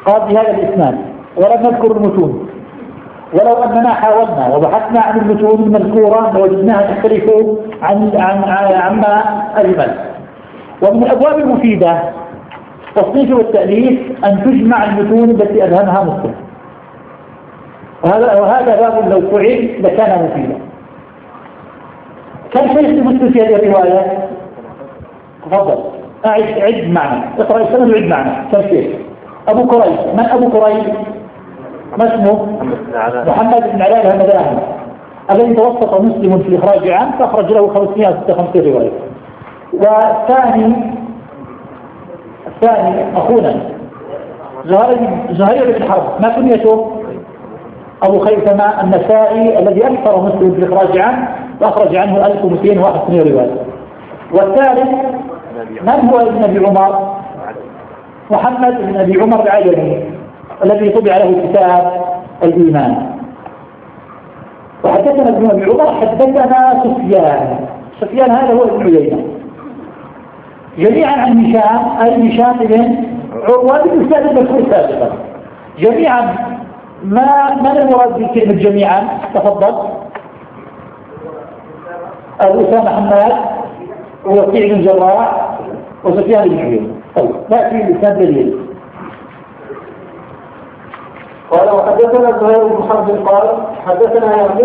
قال بهذا الإسناد ولم نذكر المتون، ولو أننا حاولنا وبحثنا عن المتون المذكورة لوجدناها تختلف عما أجمل. ومن الأبواب المفيدة التصنيف والتأليف أن تجمع المتون التي أذهبها مسلم، وهذا باب لو فعل لكان مفيدا. كم شيخ مسلم في هذه الرواية؟ تفضل عد معنا، اقرأ السند وعد معنا. كم شيخ؟ أبو كريب. من أبو كريب؟ ما اسمه؟ محمد بن علاء الهمداني الذي توسط مسلم في الإخراج عنه فأخرج له 556 رواية. والثاني أخونا زهير بن حرب، ما كنيته؟ أبو خيثمة النسائي الذي أكثر مسلم في الإخراج عنه وأخرج عنه 1281 رواية. والثالث من هو ابن أبي عمر؟ محمد بن أبي عمر العجمي الذي طبع له كتاب الإيمان. وحدثنا ابن أبي عمر حدثنا سفيان هذا هو ابن عيينة جميعا عن هشام بن عروة بن سعد المذكور سابقا. جميعا ما المراد بكلمة جميعا؟ تفضل. أسامة حماد ووكيع بن جراح وسفيان بن عيينة. طيب نأتي لسند دليل. قال وحدثنا زهير بن حرب قال حدثنا